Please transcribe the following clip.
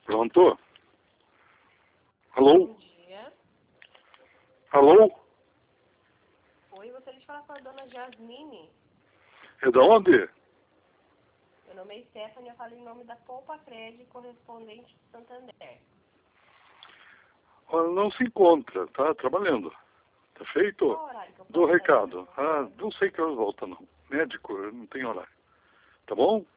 Pronto? Alô? Bom dia. Alô? Oi, gostaria de falar com a dona Jasmine. É da onde? Meu nome é Stephanie, eu falo em nome da Poupa Cred, correspondente de Santander. Ela não se encontra, tá trabalhando. Tá feito? Qual horário que eu Dou posso recado. sair? Não sei que horas volta não. Médico, eu não tenho horário. Tá bom?